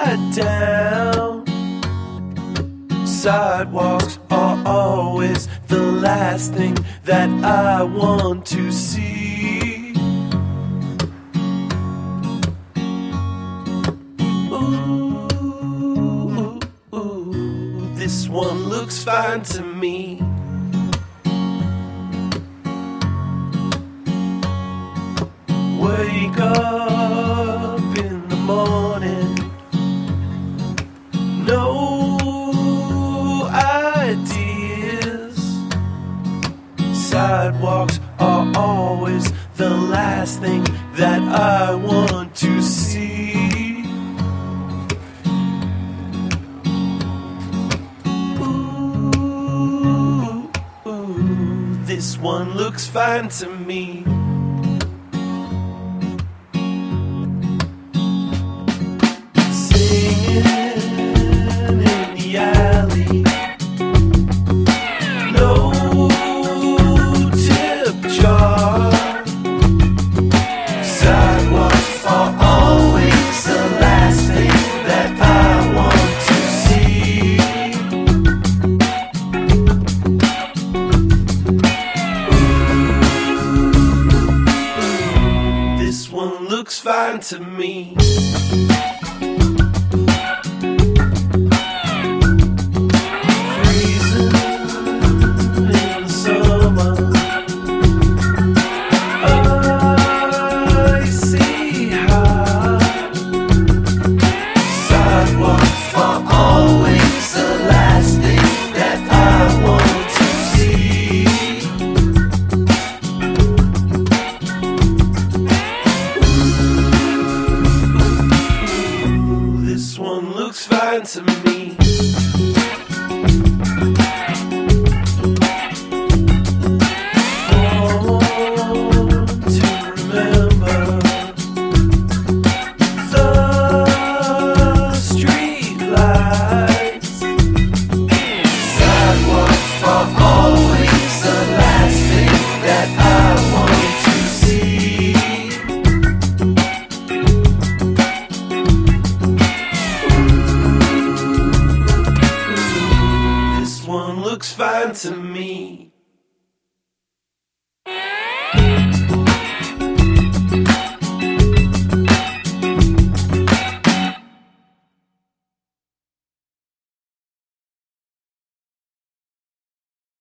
upside down. Sidewalks are always the last thing that I want to see. Ooh, this one looks fine to me. Wake up in the morning, no ideas. Sidewalks are always the last thing that I want to see. Ooh, this one looks fine to me. Looks fine to me. Freezing in the summer, icy hot. Sidewalks are always the last thing that I want to see. Looks fine to me. To remember the street lights. Sidewalks are always the last thing that I want to see. Looks fine to me.